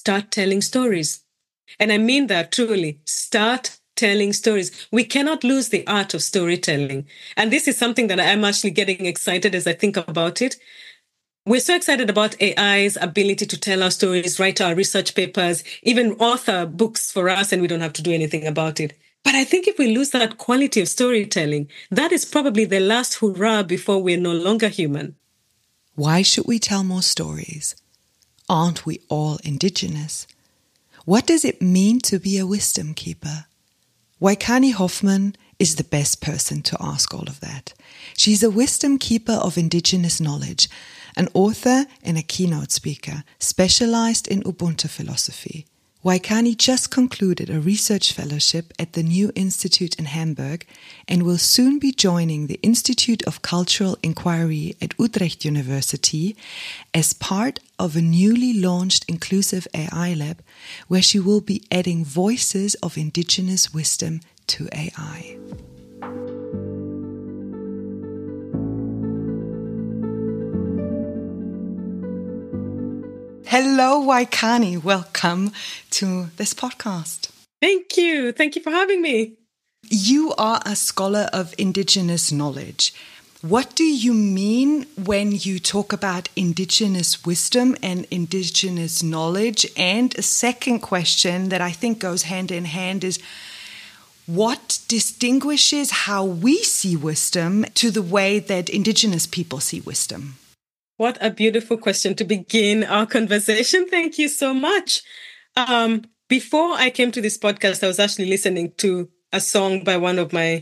start telling stories. And I mean that truly. Start telling stories. We cannot lose the art of storytelling. And this is something that I'm actually getting excited as I think about it. We're so excited about AI's ability to tell our stories, write our research papers, even author books for us, and we don't have to do anything about it. But I think if we lose that quality of storytelling, that is probably the last hurrah before we're no longer human. Why should we tell more stories? Aren't we all indigenous? What does it mean to be a wisdom keeper? Waikani Hoffman is the best person to ask all of that. She's a wisdom keeper of indigenous knowledge, an author and a keynote speaker specialized in Ubuntu philosophy. Waikani just concluded a research fellowship at the New Institute in Hamburg and will soon be joining the Institute of Cultural Inquiry at Utrecht University as part of a newly launched inclusive AI lab where she will be adding voices of indigenous wisdom to AI. Hello, Waikani. Welcome to this podcast. Thank you. Thank you for having me. You are a scholar of indigenous knowledge. What do you mean when you talk about indigenous wisdom and indigenous knowledge? And a second question that I think goes hand in hand is, what distinguishes how we see wisdom to the way that indigenous people see wisdom? What a beautiful question to begin our conversation. Thank you so much. Before I came to this podcast, I was actually listening to a song by one person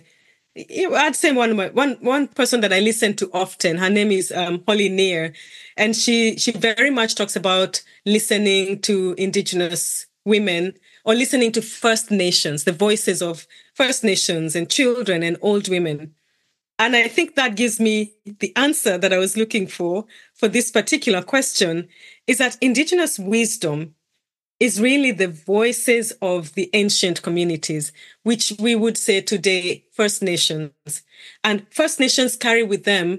that I listen to often. Her name is Holly Near, and she very much talks about listening to indigenous women or listening to First Nations, the voices of First Nations and children and old women. And I think that gives me the answer that I was looking for this particular question, is that indigenous wisdom is really the voices of the ancient communities, which we would say today First Nations. And First Nations carry with them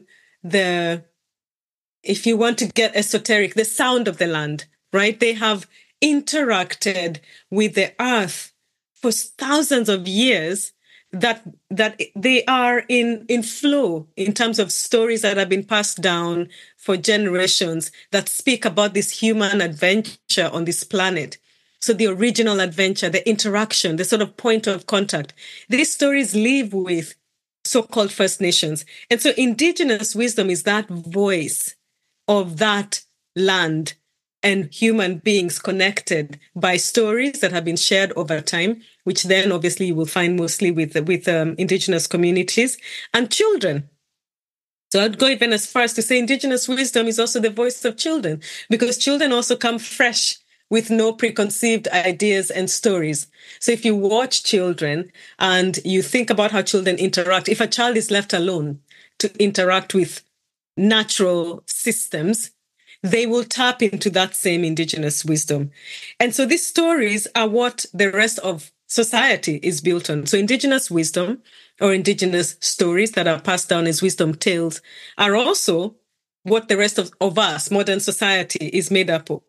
if you want to get esoteric, the sound of the land, right? They have interacted with the earth for thousands of years, that they are in flow in terms of stories that have been passed down for generations that speak about this human adventure on this planet. So the original adventure, the interaction, the sort of point of contact, these stories live with so-called First Nations. And so indigenous wisdom is that voice of that land and human beings connected by stories that have been shared over time, which then obviously you will find mostly with indigenous communities and children. So I'd go even as far as to say indigenous wisdom is also the voice of children, because children also come fresh with no preconceived ideas and stories. So if you watch children and you think about how children interact, if a child is left alone to interact with natural systems, they will tap into that same indigenous wisdom. And so these stories are what the rest of society is built on. So indigenous wisdom or indigenous stories that are passed down as wisdom tales are also what the rest of us, modern society, is made up of.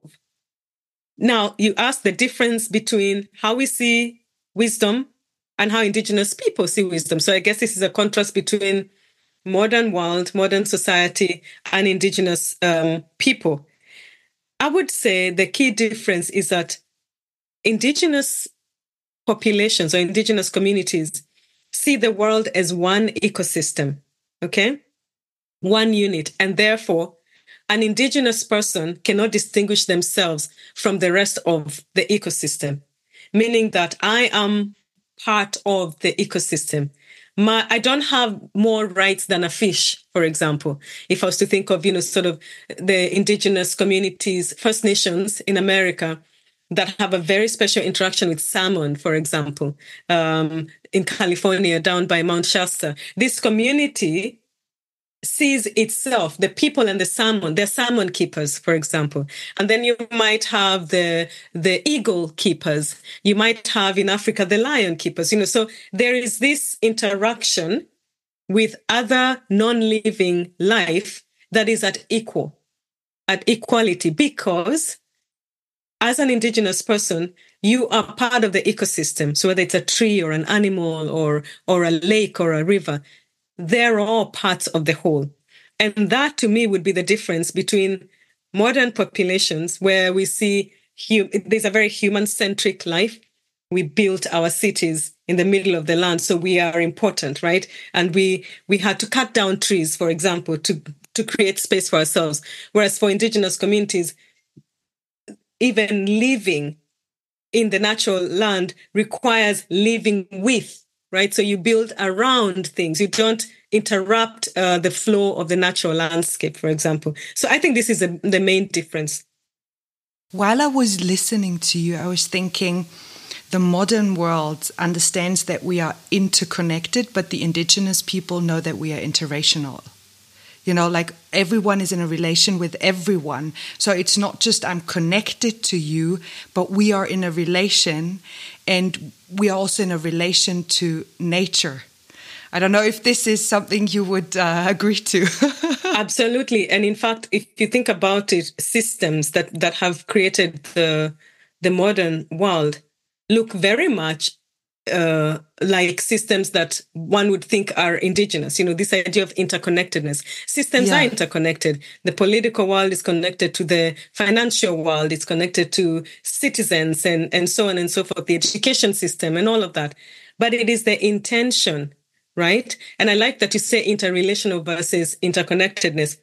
Now, you ask the difference between how we see wisdom and how indigenous people see wisdom. So I guess this is a contrast between modern world, modern society, and indigenous people. I would say the key difference is that indigenous populations or indigenous communities see the world as one ecosystem, okay? One unit. And therefore, an indigenous person cannot distinguish themselves from the rest of the ecosystem, meaning that I am part of the ecosystem. I don't have more rights than a fish, for example. If I was to think of, sort of the indigenous communities, First Nations in America, that have a very special interaction with salmon, for example, in California, down by Mount Shasta. This community sees itself, the people and the salmon, they're salmon keepers, for example. And then you might have the eagle keepers. You might have in Africa, the lion keepers, so there is this interaction with other non-living life that is at equality, because as an indigenous person, you are part of the ecosystem. So whether it's a tree or an animal or a lake or a river, they're all parts of the whole. And that to me would be the difference between modern populations where we see there's a very human-centric life. We built our cities in the middle of the land, so we are important, right? And we had to cut down trees, for example, to create space for ourselves. Whereas for indigenous communities, even living in the natural land requires living with, right? So you build around things. You don't interrupt the flow of the natural landscape, for example. So I think this is the main difference. While I was listening to you, I was thinking the modern world understands that we are interconnected, but the indigenous people know that we are interracial. You know, like everyone is in a relation with everyone. So it's not just I'm connected to you, but we are in a relation, and we are also in a relation to nature. I don't know if this is something you would agree to. Absolutely. And in fact, if you think about it, systems that have created the modern world look very much like systems that one would think are indigenous. You know, this idea of interconnectedness. Systems are interconnected. The political world is connected to the financial world. It's connected to citizens and so on and so forth, the education system and all of that. But it is the intention, right? And I like that you say interrelational versus interconnectedness.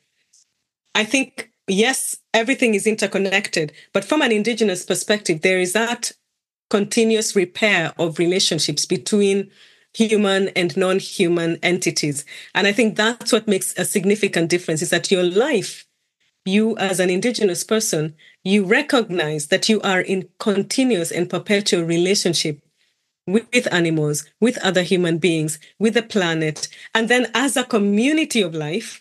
I think, yes, everything is interconnected, but from an indigenous perspective, there is that continuous repair of relationships between human and non-human entities. And I think that's what makes a significant difference, is that your life, you as an indigenous person, you recognize that you are in continuous and perpetual relationship with animals, with other human beings, with the planet. And then as a community of life,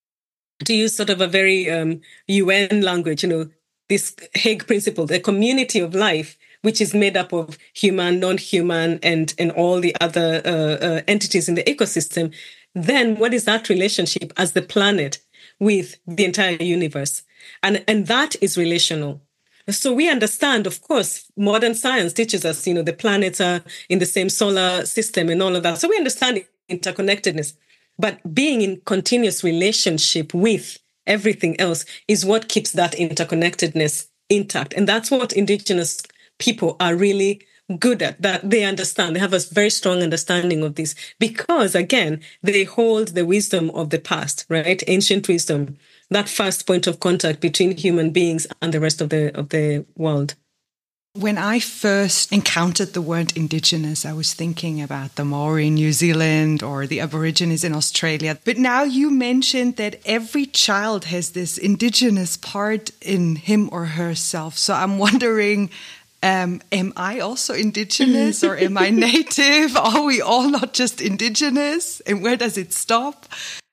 to use sort of a very UN language, you know, this Hague Principle, the community of life, which is made up of human, non-human, and all the other entities in the ecosystem, then what is that relationship as the planet with the entire universe? And that is relational. So we understand, of course, modern science teaches us, you know, the planets are in the same solar system and all of that. So we understand interconnectedness. But being in continuous relationship with everything else is what keeps that interconnectedness intact. And that's what indigenous people are really good at, that they understand. They have a very strong understanding of this because, again, they hold the wisdom of the past, right? Ancient wisdom, that first point of contact between human beings and the rest of the world. When I first encountered the word indigenous, I was thinking about the Maori in New Zealand or the Aborigines in Australia. But now you mentioned that every child has this indigenous part in him or herself. So I'm wondering, am I also indigenous or am I native? Are we all not just indigenous? And where does it stop?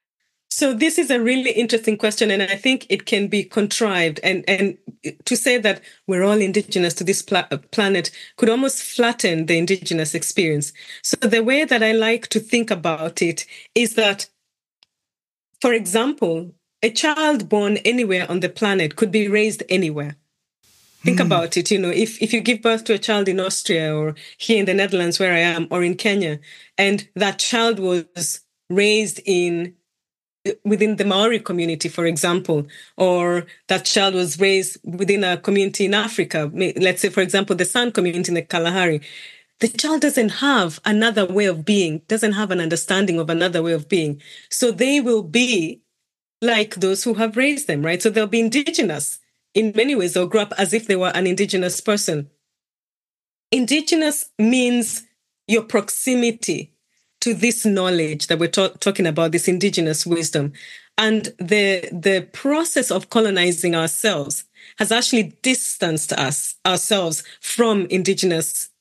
So this is a really interesting question, and I think it can be contrived. And to say that we're all indigenous to this planet could almost flatten the indigenous experience. So the way that I like to think about it is that, for example, a child born anywhere on the planet could be raised anywhere. Think about it, you know, if you give birth to a child in Austria or here in the Netherlands where I am, or in Kenya, and that child was raised within the Maori community, for example, or that child was raised within a community in Africa, let's say, for example, the San community in the Kalahari, the child doesn't have another way of being, doesn't have an understanding of another way of being. So they will be like those who have raised them, right? So they'll be indigenous in many ways. They'll grow up as if they were an indigenous person. Indigenous means your proximity to this knowledge that we're talking about, this indigenous wisdom. And the process of colonizing ourselves has actually distanced ourselves from indigenous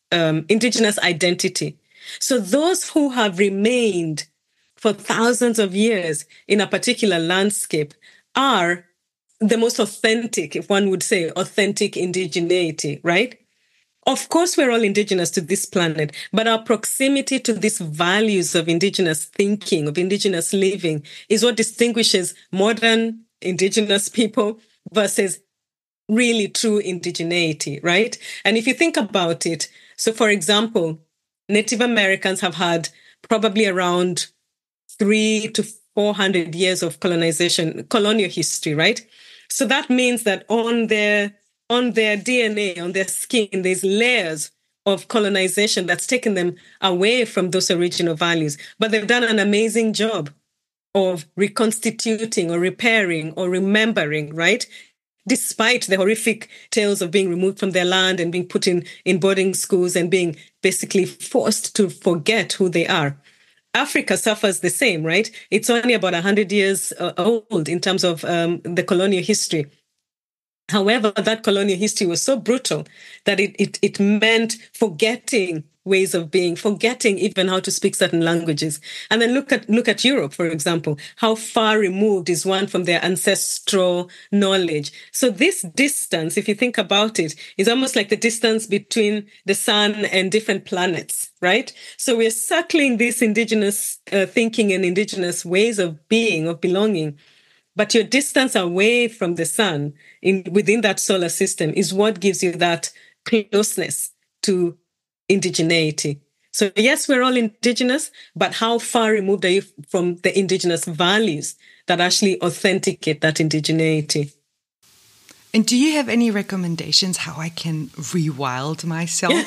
identity. So those who have remained for thousands of years in a particular landscape are the most authentic, if one would say, authentic indigeneity, right? Of course, we're all indigenous to this planet, but our proximity to these values of indigenous thinking, of indigenous living, is what distinguishes modern indigenous people versus really true indigeneity, right? And if you think about it, so for example, Native Americans have had probably around 300 to 400 years of colonial history, right? So that means that on their DNA, on their skin, there's layers of colonization that's taken them away from those original values. But they've done an amazing job of reconstituting or repairing or remembering, right? Despite the horrific tales of being removed from their land and being put in boarding schools and being basically forced to forget who they are. Africa suffers the same, right? It's only about 100 years old in terms of the colonial history. However, that colonial history was so brutal that it meant forgetting ways of being, forgetting even how to speak certain languages. And then look at Europe, for example. How far removed is one from their ancestral knowledge? So this distance, if you think about it, is almost like the distance between the sun and different planets, right? So we're circling this indigenous thinking and indigenous ways of being, of belonging. But your distance away from the sun within that solar system is what gives you that closeness to indigeneity. So yes, we're all indigenous, but how far removed are you from the indigenous values that actually authenticate that indigeneity? And do you have any recommendations how I can rewild myself,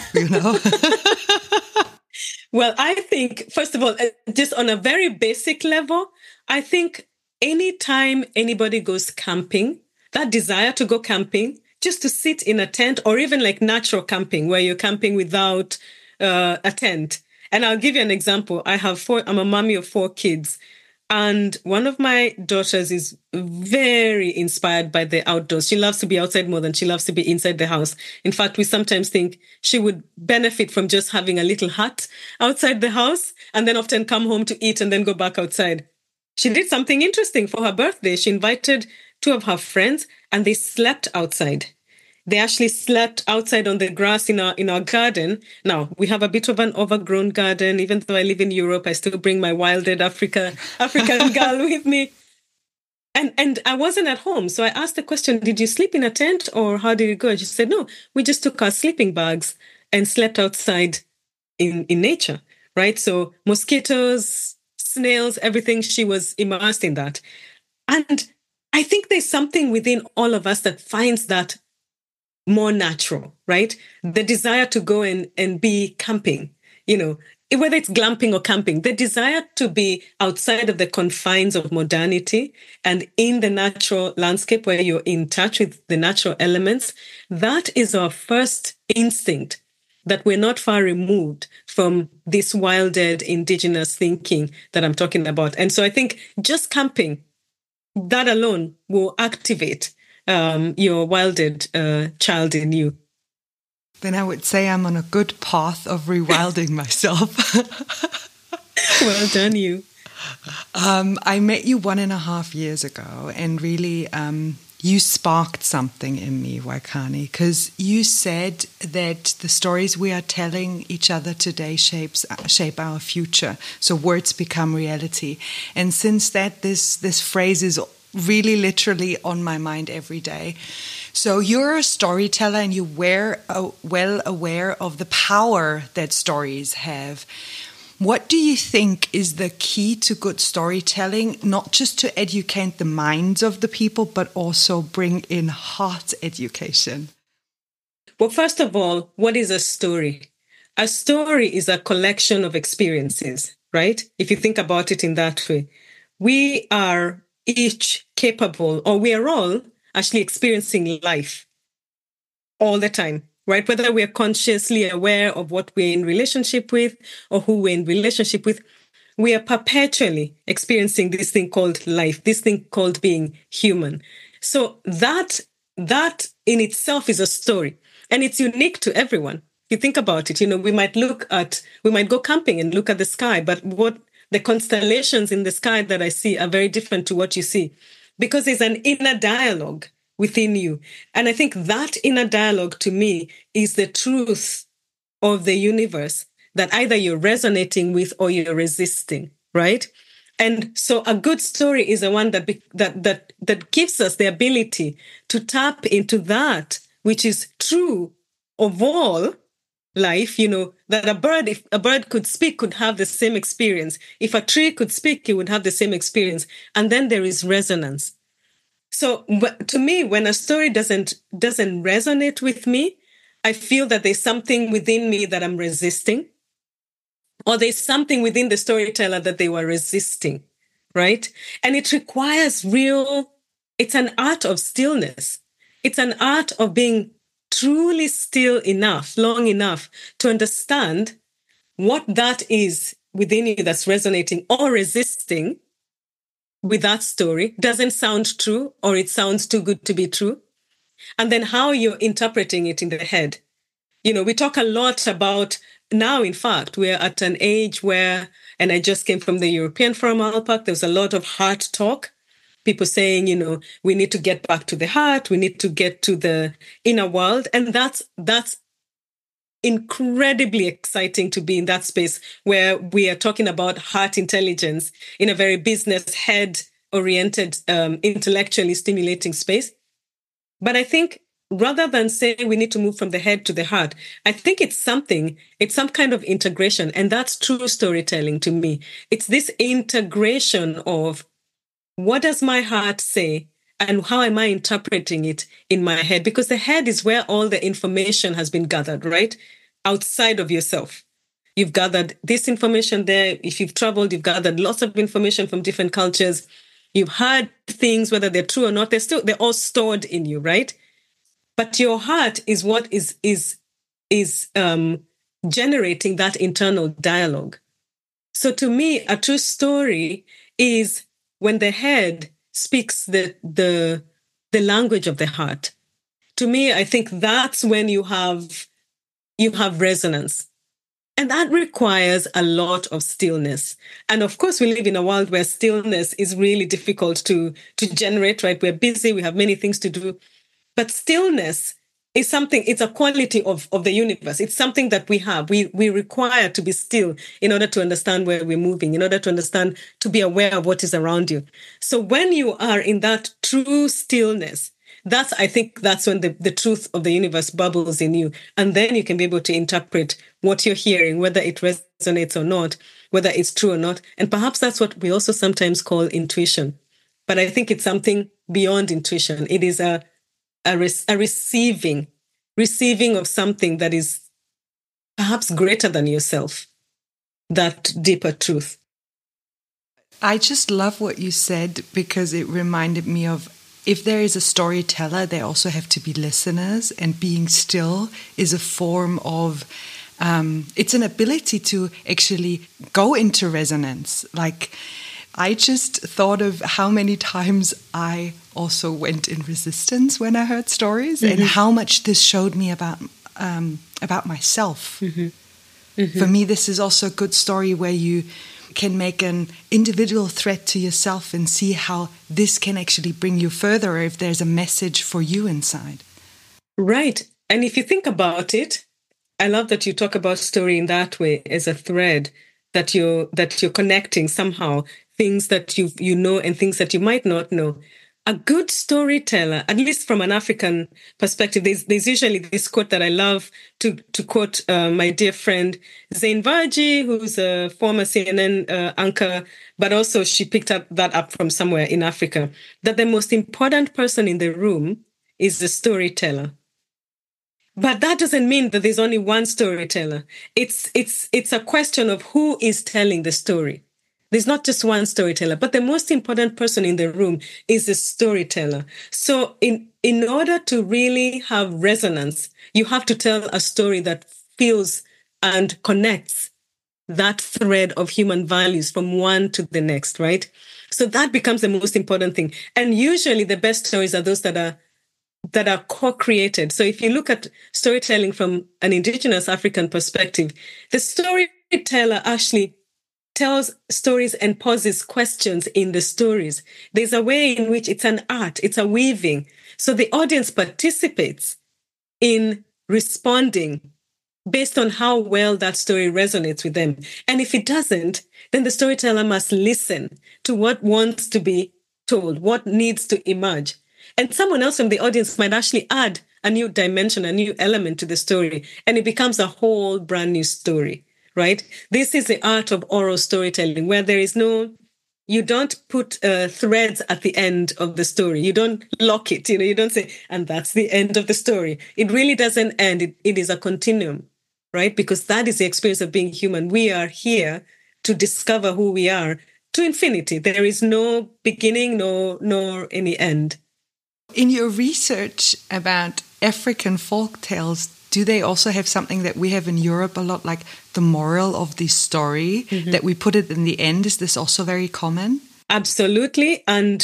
Well, I think, first of all, just on a very basic level, I think anytime anybody goes camping, that desire to go camping, just to sit in a tent or even like natural camping where you're camping without a tent. And I'll give you an example. I'm a mommy of 4 kids. And one of my daughters is very inspired by the outdoors. She loves to be outside more than she loves to be inside the house. In fact, we sometimes think she would benefit from just having a little hut outside the house and then often come home to eat and then go back outside. She did something interesting for her birthday. She invited 2 of her friends and they slept outside. They actually slept outside on the grass in our garden. Now, we have a bit of an overgrown garden. Even though I live in Europe, I still bring my wilded African girl with me. And I wasn't at home. So I asked the question, did you sleep in a tent or how did it go? She said, no, we just took our sleeping bags and slept outside in nature, right? So mosquitoes, snails, everything, she was immersed in that. And I think there's something within all of us that finds that more natural, right? The desire to go and be camping, whether it's glamping or camping, the desire to be outside of the confines of modernity and in the natural landscape where you're in touch with the natural elements, that is our first instinct, that we're not far removed from this wilded indigenous thinking that I'm talking about. And so I think just camping, that alone will activate your wilded child in you. Then I would say I'm on a good path of rewilding myself. Well done, you. I met you 1.5 years ago, and really you sparked something in me, Waikani, because you said that the stories we are telling each other today shape our future. So words become reality. And since that, this phrase is really literally on my mind every day. So you're a storyteller and you're well aware of the power that stories have. What do you think is the key to good storytelling, not just to educate the minds of the people, but also bring in heart education? Well, first of all, what is a story? A story is a collection of experiences, right? If you think about it in that way, we are each capable, or we are all actually experiencing life all the time, right? Whether we are consciously aware of what we're in relationship with or who we're in relationship with, we are perpetually experiencing this thing called life, this thing called being human. So that in itself is a story, and it's unique to everyone. If you think about it, we might go camping and look at the sky, but what the constellations in the sky that I see are very different to what you see, because there's an inner dialogue within you. And I think that inner dialogue, to me, is the truth of the universe that either you're resonating with or you're resisting, right? And so a good story is the one that gives us the ability to tap into that which is true of all life, that if a bird could speak, could have the same experience. If a tree could speak, it would have the same experience. And then there is resonance. So to me, when a story doesn't resonate with me, I feel that there's something within me that I'm resisting, or there's something within the storyteller that they were resisting, right? And it requires it's an art of stillness. It's an art of being truly still enough, long enough to understand what that is within you that's resonating or resisting with that story. Doesn't sound true, or it sounds too good to be true. And then how you're interpreting it in the head. We talk a lot about now, in fact, we're at an age where, and I just came from the European Forum ALPAC, there's a lot of heart talk. People saying, we need to get back to the heart. We need to get to the inner world. And that's incredibly exciting to be in that space where we are talking about heart intelligence in a very business head oriented, intellectually stimulating space. But I think rather than saying we need to move from the head to the heart, I think it's some kind of integration. And that's true storytelling to me. It's this integration of what does my heart say and how am I interpreting it in my head? Because the head is where all the information has been gathered, right? Outside of yourself. You've gathered this information there. If you've traveled, you've gathered lots of information from different cultures. You've heard things, whether they're true or not, they're all stored in you, right? But your heart is what is generating that internal dialogue. So to me, a true story is when the head speaks the language of the heart. To me, I think that's when you have resonance. And that requires a lot of stillness. And of course, we live in a world where stillness is really difficult to generate, right? We're busy, we have many things to do. But stillness is something, it's a quality of the universe. It's something that we have. We require to be still in order to understand where we're moving, in order to understand, to be aware of what is around you. So when you are in that true stillness, I think that's when the truth of the universe bubbles in you. And then you can be able to interpret what you're hearing, whether it resonates or not, whether it's true or not. And perhaps that's what we also sometimes call intuition. But I think it's something beyond intuition. It is a receiving of something that is perhaps greater than yourself, that deeper truth. I just love what you said, because it reminded me of, if there is a storyteller, there also have to be listeners, and being still is a form of, it's an ability to actually go into resonance. Like, I just thought of how many times I also went in resistance when I heard stories, and how much this showed me about myself. For me, this is also a good story where you can make an individual thread to yourself and see how this can actually bring you further, or if there's a message for you inside. Right. And if you think about it, I love that you talk about story in that way, as a thread that you're connecting somehow, things that you know and things that you might not know. A good storyteller, at least from an African perspective, there's usually this quote that I love to quote my dear friend Zain Varji, who's a former CNN anchor, but also she picked that up from somewhere in Africa, that the most important person in the room is the storyteller. But that doesn't mean that there's only one storyteller. It's a question of who is telling the story. There's not just one storyteller, but the most important person in the room is the storyteller. So in order to really have resonance, you have to tell a story that feels and connects that thread of human values from one to the next, right? So that becomes the most important thing. And usually the best stories are those that are co-created. So if you look at storytelling from an indigenous African perspective, the storyteller actually tells stories and poses questions in the stories. There's a way in which it's an art, it's a weaving. So the audience participates in responding based on how well that story resonates with them. And if it doesn't, then the storyteller must listen to what wants to be told, what needs to emerge. And someone else from the audience might actually add a new dimension, a new element to the story, and it becomes a whole brand new story, right? This is the art of oral storytelling, where there is no, you don't put threads at the end of the story. You don't lock it, you don't say, and that's the end of the story. It really doesn't end. It is a continuum, right? Because that is the experience of being human. We are here to discover who we are to infinity. There is no beginning, nor any end. In your research about African folk tales, do they also have something that we have in Europe a lot, like the moral of the story, that we put it in the end? Is this also very common? Absolutely. And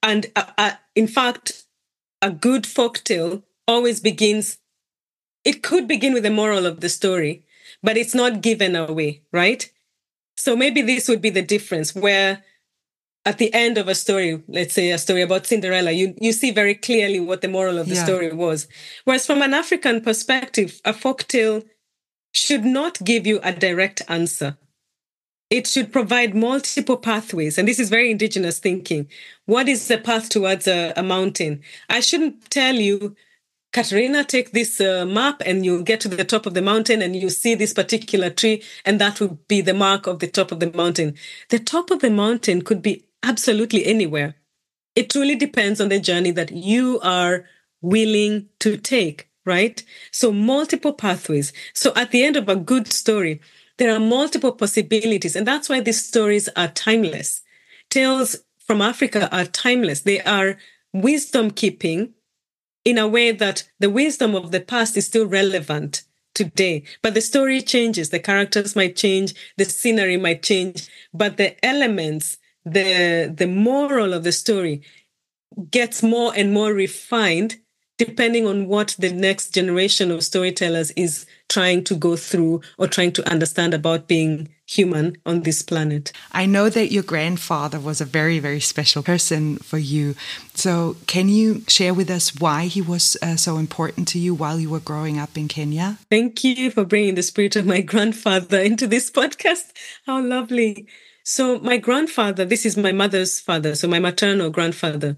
in fact, a good folktale always begins, it could begin with the moral of the story, but it's not given away, right? So maybe this would be the difference, where at the end of a story, let's say a story about Cinderella, you see very clearly what the moral of the story was. Whereas from an African perspective, a folktale should not give you a direct answer. It should provide multiple pathways. And this is very indigenous thinking. What is the path towards a mountain? I shouldn't tell you, Katerina, take this map and you'll get to the top of the mountain and you see this particular tree, and that will be the mark of the top of the mountain. The top of the mountain could be absolutely anywhere. It truly depends on the journey that you are willing to take, right? So multiple pathways. So at the end of a good story, there are multiple possibilities. And that's why these stories are timeless. Tales from Africa are timeless. They are wisdom keeping in a way that the wisdom of the past is still relevant today. But the story changes. The characters might change. The scenery might change. But the elements, the moral of the story gets more and more refined depending on what the next generation of storytellers is trying to go through or trying to understand about being human on this planet. I know that your grandfather was a very, very special person for you. So can you share with us why he was so important to you while you were growing up in Kenya? Thank you for bringing the spirit of my grandfather into this podcast. How lovely. So my grandfather, this is my mother's father, so my maternal grandfather.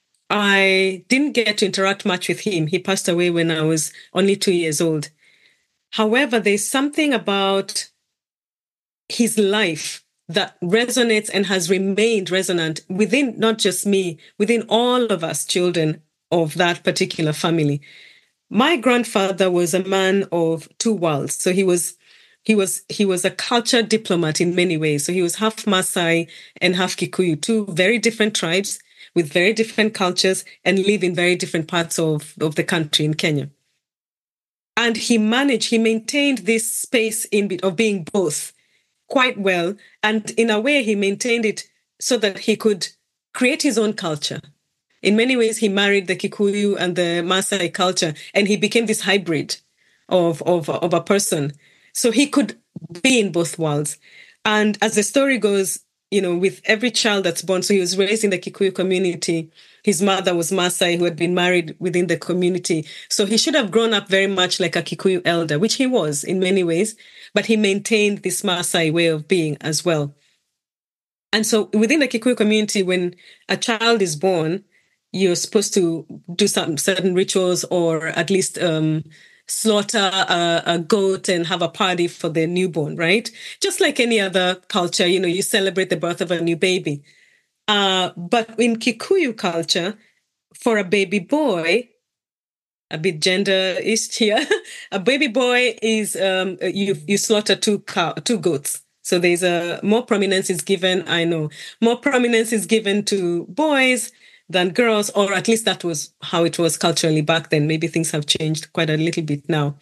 I didn't get to interact much with him. He passed away when I was only 2 years old. However, there's something about his life that resonates and has remained resonant within not just me, within all of us children of that particular family. My grandfather was a man of two worlds. So he was a culture diplomat in many ways. So he was half Maasai and half Kikuyu, two very different tribes with very different cultures and live in very different parts of the country in Kenya. And he maintained this space of being both quite well. And in a way, he maintained it so that he could create his own culture. In many ways, he married the Kikuyu and the Maasai culture, and he became this hybrid of a person. So he could be in both worlds. And as the story goes, with every child that's born, so he was raised in the Kikuyu community. His mother was Maasai, who had been married within the community. So he should have grown up very much like a Kikuyu elder, which he was in many ways, but he maintained this Maasai way of being as well. And so within the Kikuyu community, when a child is born, you're supposed to do some certain rituals, or at least slaughter a goat and have a party for the newborn, right? Just like any other culture, you celebrate the birth of a new baby. But in Kikuyu culture, for a baby boy, a bit gender-ish here, a baby boy is, you slaughter two goats. So there's more prominence is given, more prominence is given to boys than girls, or at least that was how it was culturally back then. Maybe things have changed quite a little bit now.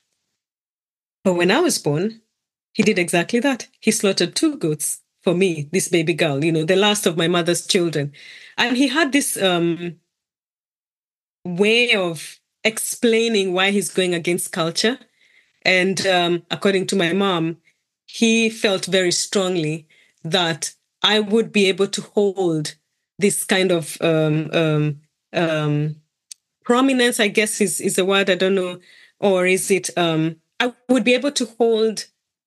But when I was born, he did exactly that. He slaughtered two goats for me, this baby girl, the last of my mother's children. And he had this way of explaining why he's going against culture. And according to my mom, he felt very strongly that I would be able to hold this kind of prominence, I guess is a word, I don't know, or is it? I I would be able to hold,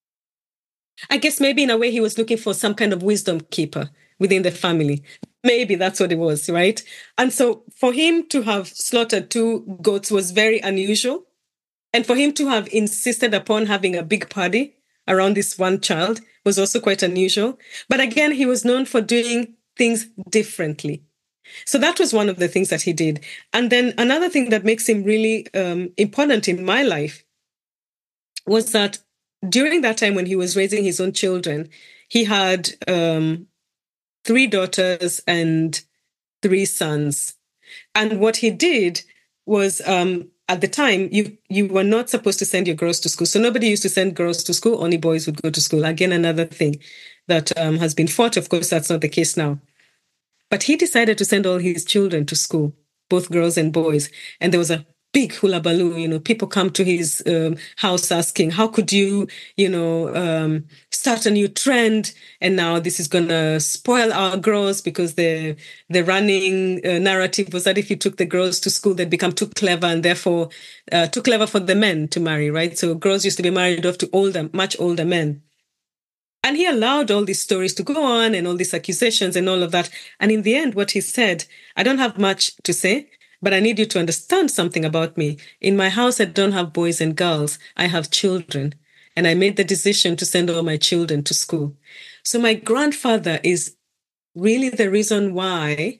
I guess maybe in a way he was looking for some kind of wisdom keeper within the family. Maybe that's what it was, right? And so for him to have slaughtered 2 goats was very unusual. And for him to have insisted upon having a big party around this one child was also quite unusual. But again, he was known for doing things differently. So that was one of the things that he did. And then another thing that makes him really important in my life was that during that time when he was raising his own children, he had 3 daughters and 3 sons. And what he did was, at the time, you were not supposed to send your girls to school. So nobody used to send girls to school. Only boys would go to school. Again, another thing that has been fought. Of course, that's not the case now. But he decided to send all his children to school, both girls and boys. And there was a big hullabaloo. People come to his house asking, how could you, start a new trend? And now this is going to spoil our girls, because the running narrative was that if you took the girls to school, they'd become too clever, and therefore too clever for the men to marry, right? So girls used to be married off to much older men. And he allowed all these stories to go on and all these accusations and all of that. And in the end, what he said, I don't have much to say, but I need you to understand something about me. In my house, I don't have boys and girls. I have children. And I made the decision to send all my children to school. So my grandfather is really the reason why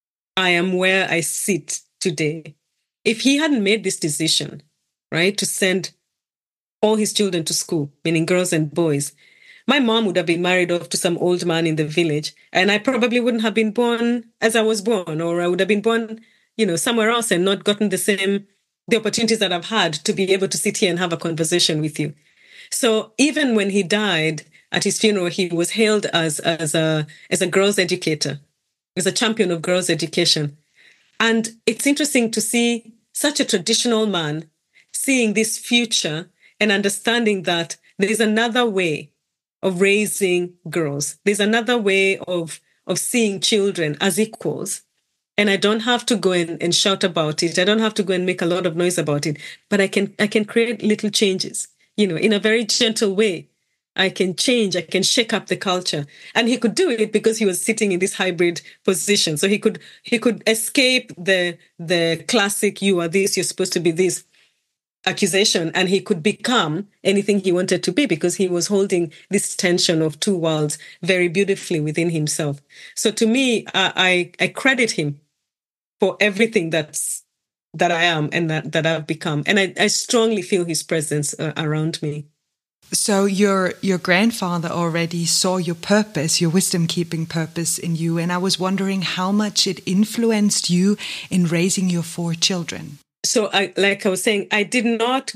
I am where I sit today. If he hadn't made this decision, right, to send all his children to school, meaning girls and boys, my mom would have been married off to some old man in the village, and I probably wouldn't have been born as I was born, or I would have been born, somewhere else and not gotten the opportunities that I've had to be able to sit here and have a conversation with you. So even when he died, at his funeral, he was hailed as a girls' educator, as a champion of girls' education. And it's interesting to see such a traditional man seeing this future and understanding that there is another way of raising girls. There's another way of seeing children as equals. And I don't have to go and shout about it. I don't have to go and make a lot of noise about it. But I can create little changes, in a very gentle way. I can change, I can shake up the culture. And he could do it because he was sitting in this hybrid position. So he could escape the classic, you are this, you're supposed to be this accusation, and he could become anything he wanted to be because he was holding this tension of 2 worlds very beautifully within himself. So to me, I credit him for everything that I am and that I've become. And I strongly feel his presence around me. So your grandfather already saw your purpose, your wisdom-keeping purpose in you. And I was wondering how much it influenced you in raising your 4 children. So like I was saying, I did not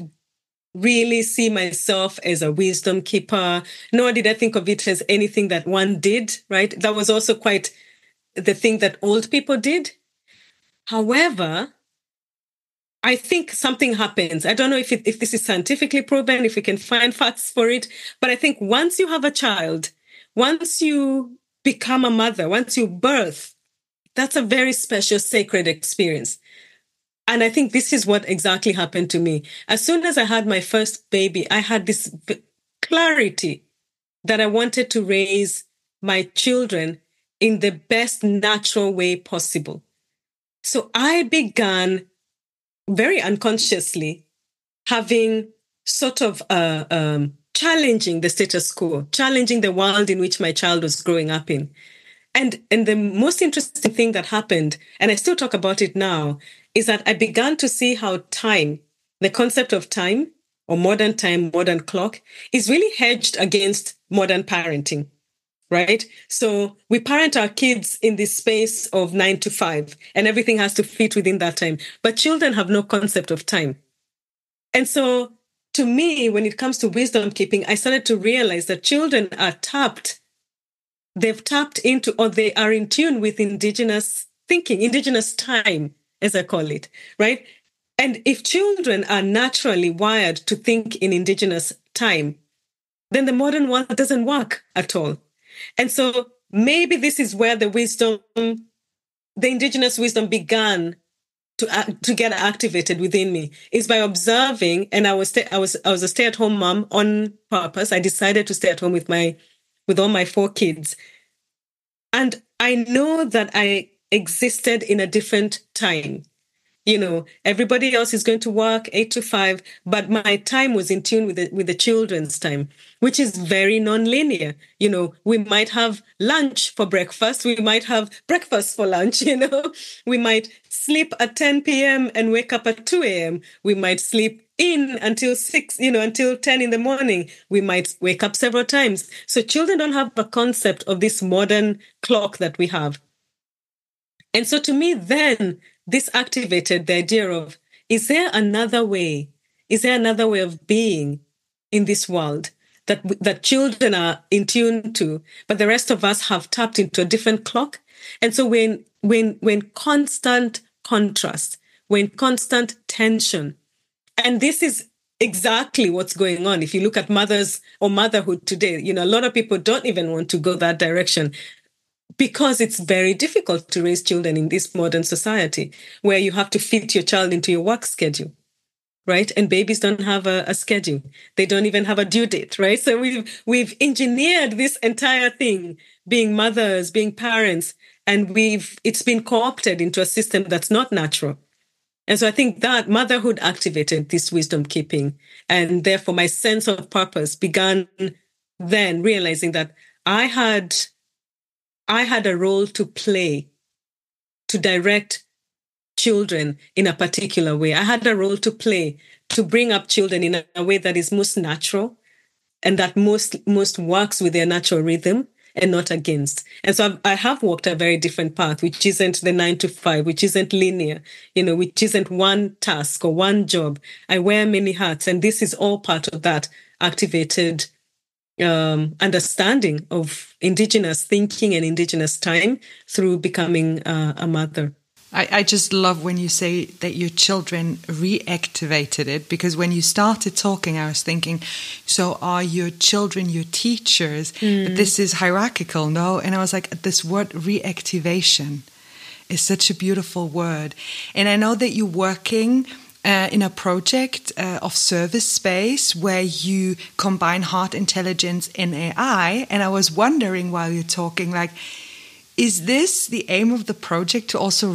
really see myself as a wisdom keeper, nor did I think of it as anything that one did, right? That was also quite the thing that old people did. However, I think something happens. I don't know if this is scientifically proven, if we can find facts for it, but I think once you have a child, once you become a mother, once you birth, that's a very special, sacred experience. And I think this is what exactly happened to me. As soon as I had my first baby, I had this clarity that I wanted to raise my children in the best natural way possible. So I began very unconsciously having sort of challenging the status quo, challenging the world in which my child was growing up in. And the most interesting thing that happened, and I still talk about it now, is that I began to see how time, the concept of time or modern time, modern clock, is really hedged against modern parenting, right? So we parent our kids in this space of 9 to 5, and everything has to fit within that time. But children have no concept of time. And so to me, when it comes to wisdom keeping, I started to realize that children are they've tapped into, or they are in tune with indigenous thinking, indigenous time, as I call it, right? And if children are naturally wired to think in indigenous time, then the modern world doesn't work at all. And so maybe this is where the indigenous wisdom began to get activated within me is by observing. And I was a stay-at-home mom on purpose. I decided to stay at home with all my 4 kids. And I know that I existed in a different time. Everybody else is going to work 8 to 5, but my time was in tune with the children's time, which is very non-linear. We might have lunch for breakfast. We might have breakfast for lunch. We might sleep at 10 p.m. and wake up at 2 a.m. We might sleep in until 6, until 10 in the morning. We might wake up several times. So children don't have a concept of this modern clock that we have. And so to me, then, this activated the idea of, is there another way? Is there another way of being in this world that children are in tune to, but the rest of us have tapped into a different clock? And so when constant contrast, when constant tension, and this is exactly what's going on. If you look at mothers or motherhood today, a lot of people don't even want to go that direction, because it's very difficult to raise children in this modern society where you have to fit your child into your work schedule, right? And babies don't have a schedule. They don't even have a due date, right? So we've engineered this entire thing, being mothers, being parents, and it's been co-opted into a system that's not natural. And so I think that motherhood activated this wisdom keeping. And therefore my sense of purpose began then, realizing that I had a role to play to direct children in a particular way. I had a role to play to bring up children in a way that is most natural and that most works with their natural rhythm and not against. And so I have walked a very different path, which isn't the 9 to 5, which isn't linear, which isn't one task or one job. I wear many hats, and this is all part of that activated understanding of Indigenous thinking and Indigenous time through becoming a mother. I just love when you say that your children reactivated it, because when you started talking, I was thinking, so are your children your teachers? But this is hierarchical, no? And I was like, this word reactivation is such a beautiful word. And I know that you're working in a project of service space where you combine heart intelligence and AI. And I was wondering while you're talking, like, is this the aim of the project, to also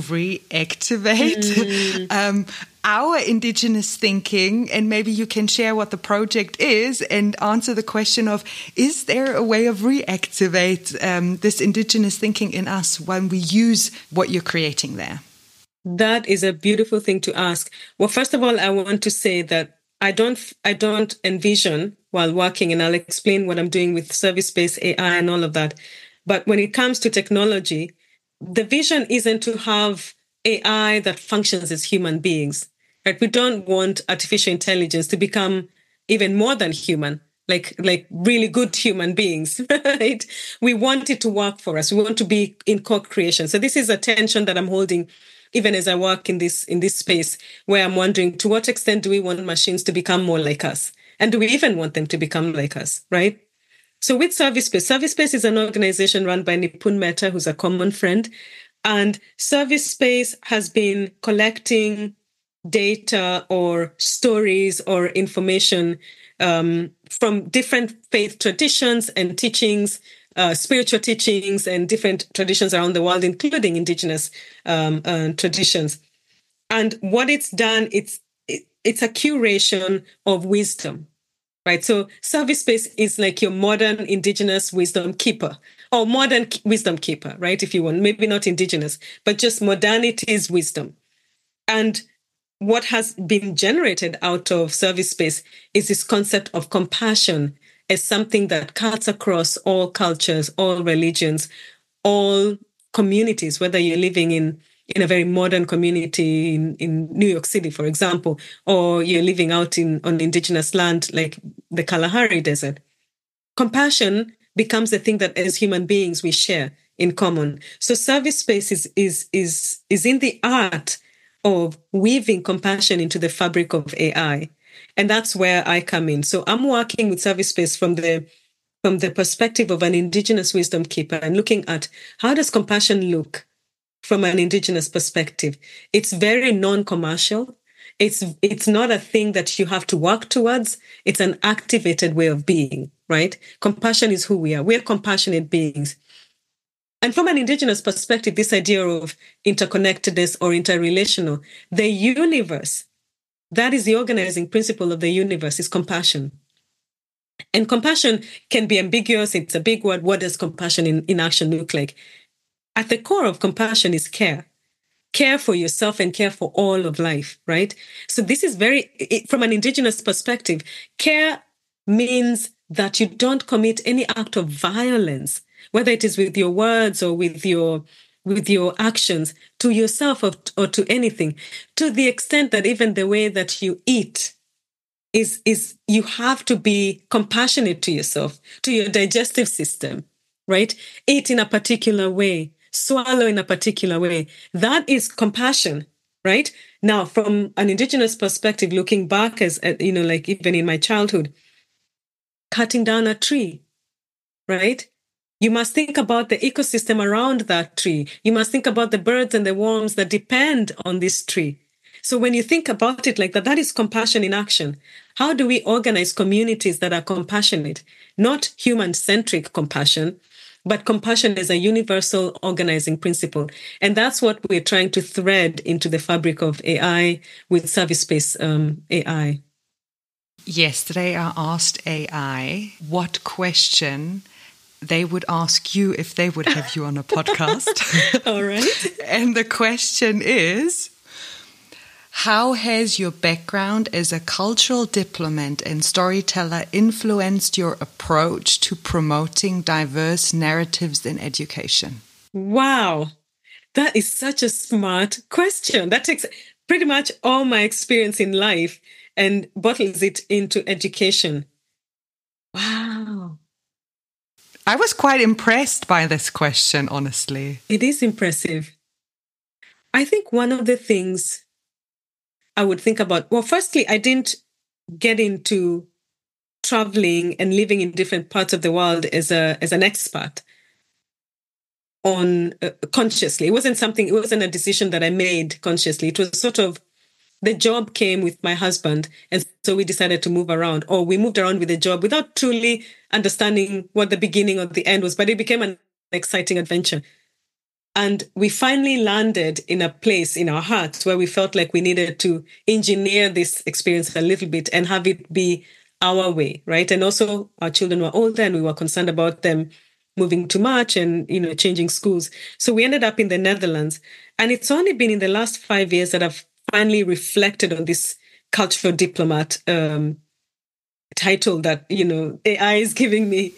reactivate our Indigenous thinking? And maybe you can share what the project is and answer the question of, is there a way of reactivate this Indigenous thinking in us when we use what you're creating there? That is a beautiful thing to ask. Well, first of all, I want to say that I don't envision while working, and I'll explain what I'm doing with service-based AI and all of that. But when it comes to technology, the vision isn't to have AI that functions as human beings, right? We don't want artificial intelligence to become even more than human, like really good human beings, right? We want it to work for us. We want to be in co-creation. So this is a tension that I'm holding even as I work in this space, where I'm wondering, to what extent do we want machines to become more like us? And do we even want them to become like us, right? So with ServiceSpace is an organization run by Nipun Mehta, who's a common friend. And ServiceSpace has been collecting data or stories or information from different faith traditions and teachings, spiritual teachings and different traditions around the world, including Indigenous traditions. And what it's done, it's a curation of wisdom. Right. So ServiceSpace is like your modern Indigenous wisdom keeper, or modern wisdom keeper, right? If you want, maybe not Indigenous, but just modernity's wisdom. And what has been generated out of ServiceSpace is this concept of compassion as something that cuts across all cultures, all religions, all communities, whether you're living in a very modern community in New York City, for example, or you're living out on Indigenous land like the Kalahari Desert. Compassion becomes the thing that as human beings we share in common. So ServiceSpace is in the art of weaving compassion into the fabric of AI. And that's where I come in. So I'm working with ServiceSpace from the perspective of an Indigenous wisdom keeper and looking at, how does compassion look from an Indigenous perspective. It's very non-commercial. It's not a thing that you have to work towards. It's an activated way of being, right? Compassion is who we are. We're compassionate beings. And from an Indigenous perspective, this idea of interconnectedness or interrelational, the universe, that is the organizing principle of the universe, is compassion. And compassion can be ambiguous. It's a big word. What does compassion in action look like? At the core of compassion is care. Care for yourself and care for all of life, right? So this is from an Indigenous perspective, care means that you don't commit any act of violence, whether it is with your words or with your actions, to yourself or to anything, to the extent that even the way that you eat is you have to be compassionate to yourself, to your digestive system, right? Eat in a particular way, swallow in a particular way. That is compassion, right? Now, from an Indigenous perspective, looking back like even in my childhood, cutting down a tree, right? You must think about the ecosystem around that tree. You must think about the birds and the worms that depend on this tree. So when you think about it like that, that is compassion in action. How do we organize communities that are compassionate? Not human-centric compassion, but compassion is a universal organizing principle. And that's what we're trying to thread into the fabric of AI with service-based AI. Yesterday, I asked AI what question they would ask you if they would have you on a podcast. All right. And the question is, how has your background as a cultural diplomat and storyteller influenced your approach to promoting diverse narratives in education? Wow, that is such a smart question. That takes pretty much all my experience in life and bottles it into education. Wow. I was quite impressed by this question, honestly. It is impressive. I think one of the things I would think about, well, firstly, I didn't get into traveling and living in different parts of the world as an expert on consciously. It wasn't a decision that I made consciously. It was sort of, the job came with my husband. And so we decided to move around, or we moved around with the job without truly understanding what the beginning or the end was, but it became an exciting adventure. And we finally landed in a place in our hearts where we felt like we needed to engineer this experience a little bit and have it be our way, right? And also our children were older and we were concerned about them moving too much and, changing schools. So we ended up in the Netherlands. And it's only been in the last 5 years that I've finally reflected on this cultural diplomat title that, AI is giving me.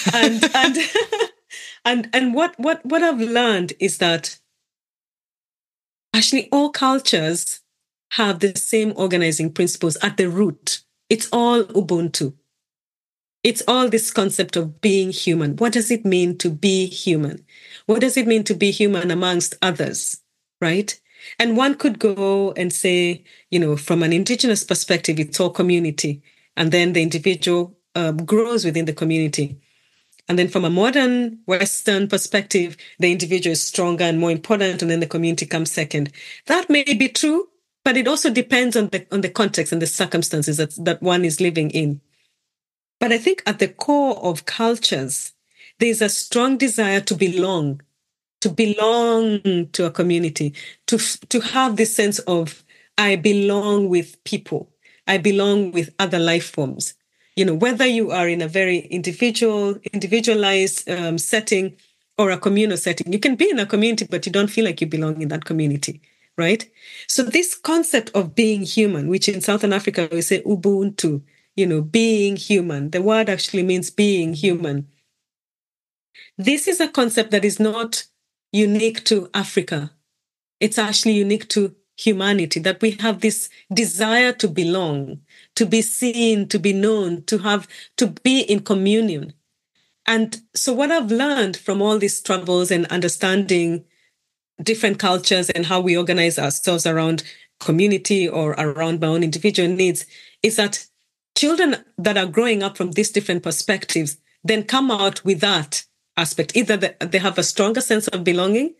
And what I've learned is that actually all cultures have the same organizing principles at the root. It's all Ubuntu. It's all this concept of being human. What does it mean to be human? What does it mean to be human amongst others, right? And one could go and say, from an Indigenous perspective, it's all community. And then the individual grows within the community. And then from a modern Western perspective, the individual is stronger and more important, and then the community comes second. That may be true, but it also depends on the context and the circumstances that one is living in. But I think at the core of cultures, there's a strong desire to belong to a community, to have this sense of, I belong with people, I belong with other life forms. Whether you are in a very individualized setting or a communal setting, you can be in a community, but you don't feel like you belong in that community, right? So this concept of being human, which in Southern Africa we say Ubuntu, being human, the word actually means being human. This is a concept that is not unique to Africa. It's actually unique to humanity, that we have this desire to belong, to be seen, to be known, to be in communion. And so what I've learned from all these travels and understanding different cultures and how we organize ourselves around community or around my own individual needs is that children that are growing up from these different perspectives then come out with that aspect. Either they have a stronger sense of belonging,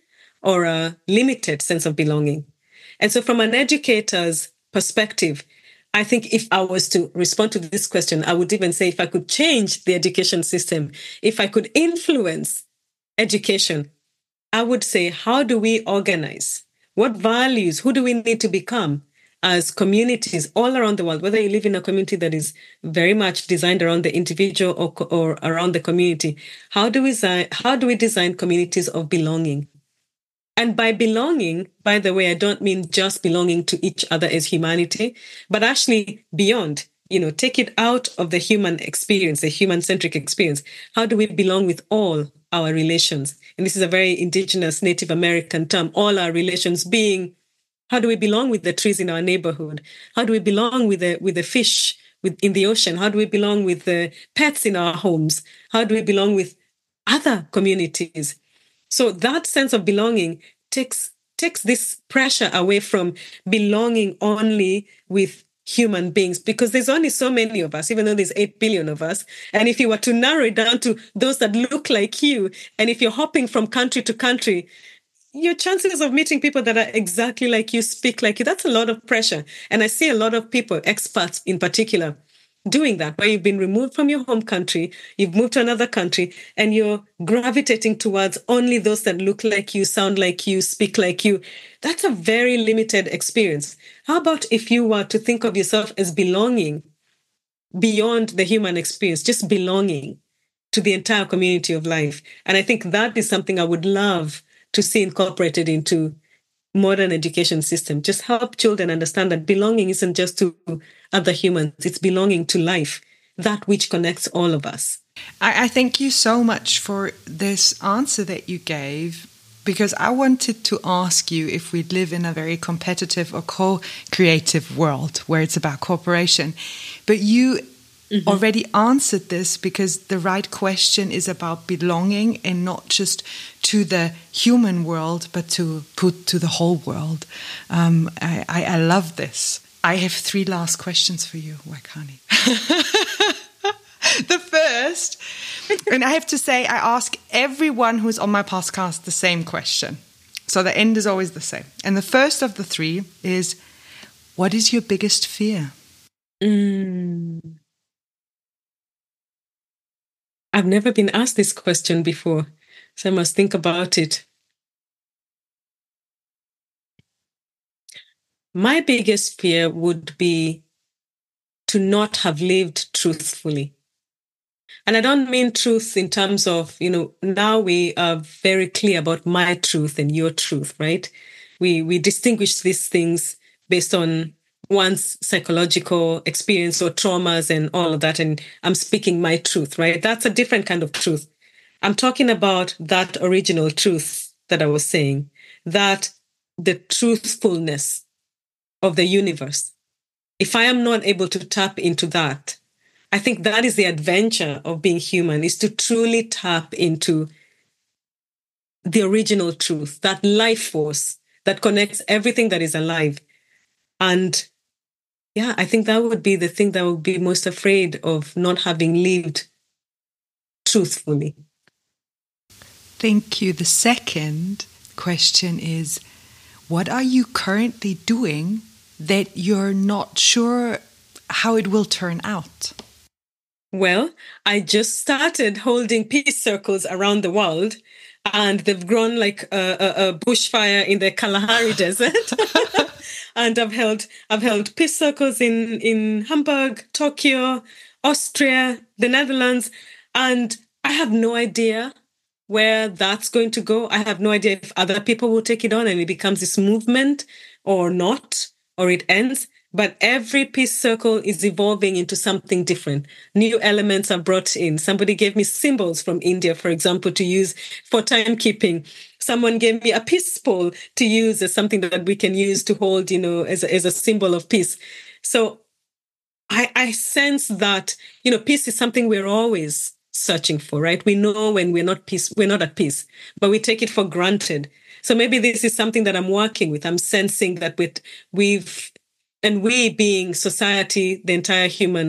or a limited sense of belonging. And so from an educator's perspective, I think if I was to respond to this question, I would even say if I could change the education system, if I could influence education, I would say, how do we organize? What values, who do we need to become as communities all around the world, whether you live in a community that is very much designed around the individual or around the community? How do we design communities of belonging? And by belonging, by the way, I don't mean just belonging to each other as humanity, but actually beyond, take it out of the human experience, the human-centric experience. How do we belong with all our relations? And this is a very indigenous Native American term, all our relations being, how do we belong with the trees in our neighborhood? How do we belong with the fish in the ocean? How do we belong with the pets in our homes? How do we belong with other communities? So that sense of belonging takes this pressure away from belonging only with human beings, because there's only so many of us, even though there's 8 billion of us. And if you were to narrow it down to those that look like you, and if you're hopping from country to country, your chances of meeting people that are exactly like you, speak like you, that's a lot of pressure. And I see a lot of people, experts in particular, doing that, where you've been removed from your home country, you've moved to another country, and you're gravitating towards only those that look like you, sound like you, speak like you. That's a very limited experience. How about if you were to think of yourself as belonging beyond the human experience, just belonging to the entire community of life? And I think that is something I would love to see incorporated into modern education system. Just help children understand that belonging isn't just to other humans, it's belonging to life, that which connects all of us. I thank you so much for this answer that you gave, because I wanted to ask you if we live in a very competitive or co-creative world where it's about cooperation. But you already answered this, because the right question is about belonging, and not just to the human world, but to the whole world. I love this. I have 3 last questions for you, Waikani. The first, and I have to say, I ask everyone who's on my podcast the same question. So the end is always the same. And the first of the 3 is, what is your biggest fear? I've never been asked this question before, so I must think about it. My biggest fear would be to not have lived truthfully. And I don't mean truth in terms of, now we are very clear about my truth and your truth, right? We distinguish these things based on one's psychological experience or traumas and all of that. And I'm speaking my truth, right? That's a different kind of truth. I'm talking about that original truth that I was saying, that the truthfulness of the universe. If I am not able to tap into that, I think that is the adventure of being human, is to truly tap into the original truth, that life force that connects everything that is alive. And yeah, I think that would be the thing that I would be most afraid of, not having lived truthfully. Thank you. The second question is, what are you currently doing that you're not sure how it will turn out? Well, I just started holding peace circles around the world, and they've grown like a bushfire in the Kalahari Desert. And I've held peace circles in Hamburg, Tokyo, Austria, the Netherlands, and I have no idea where that's going to go. I have no idea if other people will take it on and it becomes this movement or not, or it ends. But every peace circle is evolving into something different. New elements are brought in. Somebody gave me symbols from India, for example, to use for timekeeping. Someone gave me a peace pole to use as something that we can use to hold, as a symbol of peace. So I sense that, peace is something we're always searching for, right? We know when we're not at peace, but we take it for granted. So maybe this is something that I'm working with. I'm sensing that we being society, the entire human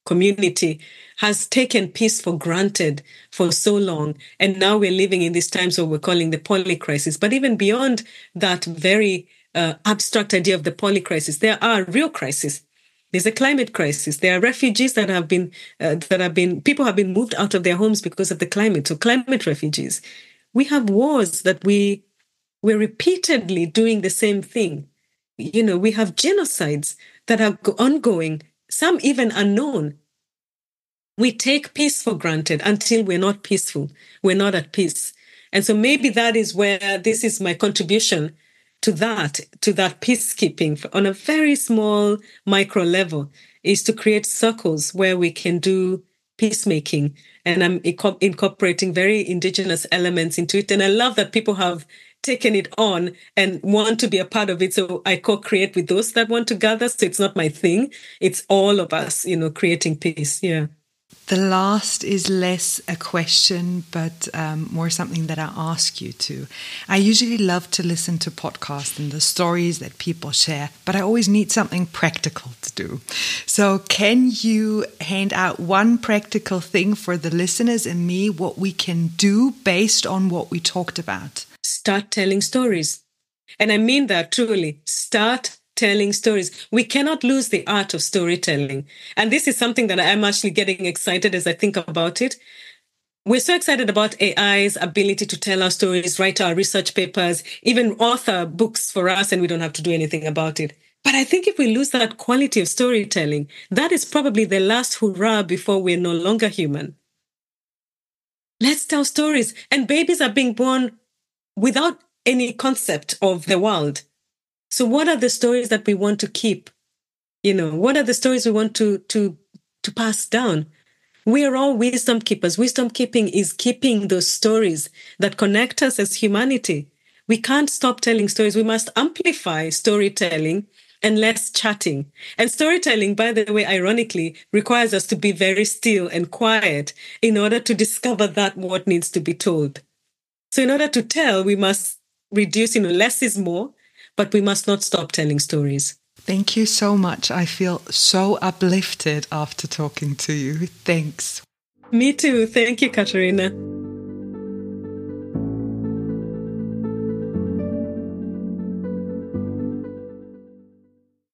community has taken peace for granted for so long. And now we're living in these times what we're calling the polycrisis. But even beyond that very abstract idea of the polycrisis, there are real crises. There's a climate crisis. There are refugees that have been, people have been moved out of their homes because of the climate. So climate refugees. We have wars that we're repeatedly doing the same thing. We have genocides that are ongoing, some even unknown. We take peace for granted until we're not peaceful. We're not at peace. And so maybe that is where this is my contribution to that peacekeeping on a very small micro level, is to create circles where we can do peacemaking. And I'm incorporating very indigenous elements into it. And I love that people have taken it on and want to be a part of it. So I co-create with those that want to gather. So it's not my thing. It's all of us, creating peace. Yeah. The last is less a question, but more something that I ask you to. I usually love to listen to podcasts and the stories that people share, but I always need something practical to do. So can you hand out one practical thing for the listeners and me, what we can do based on what we talked about? Start telling stories. And I mean that truly. Start telling stories. We cannot lose the art of storytelling. And this is something that I'm actually getting excited as I think about it. We're so excited about AI's ability to tell our stories, write our research papers, even author books for us, and we don't have to do anything about it. But I think if we lose that quality of storytelling, that is probably the last hurrah before we're no longer human. Let's tell stories. And babies are being born without any concept of the world. So what are the stories that we want to keep? What are the stories we want to pass down? We are all wisdom keepers. Wisdom keeping is keeping those stories that connect us as humanity. We can't stop telling stories. We must amplify storytelling and less chatting. And storytelling, by the way, ironically, requires us to be very still and quiet in order to discover what needs to be told. So in order to tell, we must reduce, less is more, but we must not stop telling stories. Thank you so much. I feel so uplifted after talking to you. Thanks. Me too. Thank you, Katerina.